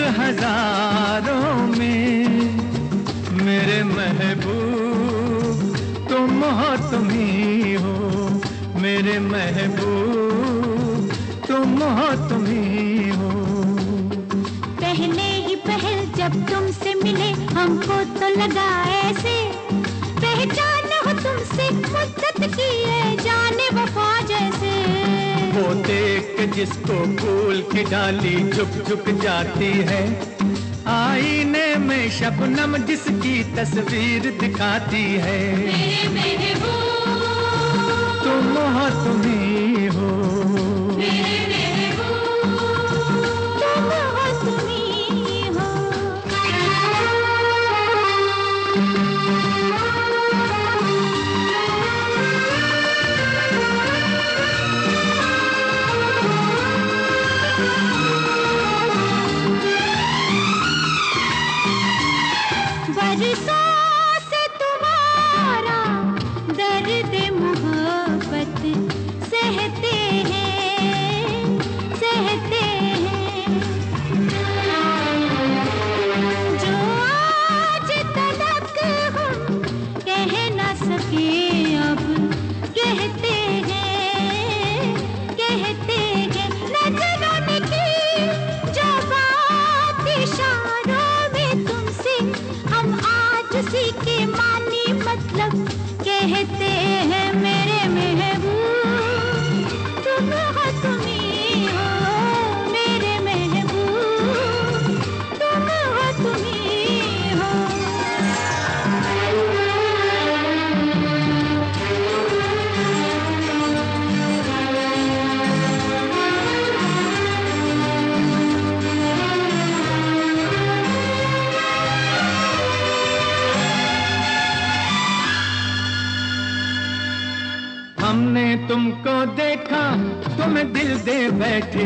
हजारों में। मेरे महबूब तुम हो, तुम ही हो। मेरे महबूब तुम हो, तुम ही हो। पहले ही पहल जब तुमसे मिले हमको तो लगा ऐसे पहचान हो तुमसे मुद्दत की है जाने वफा जैसे। वो देख के जिसको फूल की डाली झुक झुक जाती है, आईने में शबनम जिसकी तस्वीर दिखाती है। मेरे महबूब तुम हो, तुम ही हो। मेरे महबूब तुम हो, तुम ही हो। बरसों से तुम्हारा दर्द मोहब्बत सहते हैं, सहते हैं। जो आज तलक हम कह न सके अब कहते हैं, कहते हैं। नजरों की जो बात इशारों में तुमसे हम आज सीखे मानी मतलब कहते हैं। मेरे महबूब तुम हो, तुम ही हो। मेरे महबूब तुम हो, तुम ही हो। हमने तुमको देखा तुम्हें दिल दे बैठे।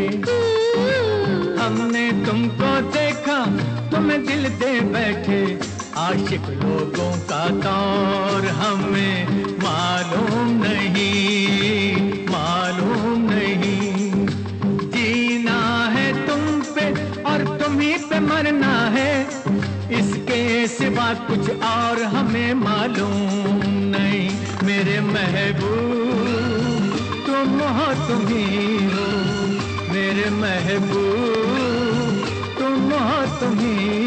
हमने तुमको देखा तुम्हें दिल दे बैठे। आशिक लोगों का दौर हमें मालूम नहीं, मालूम नहीं। जीना है तुम पे और तुम्हीं पे मरना है, इसके सिवा कुछ और हमें मालूम नहीं। मेरे महबूब तुम हो, तुम ही हो। मेरे महबूब तुम हो, तुम ही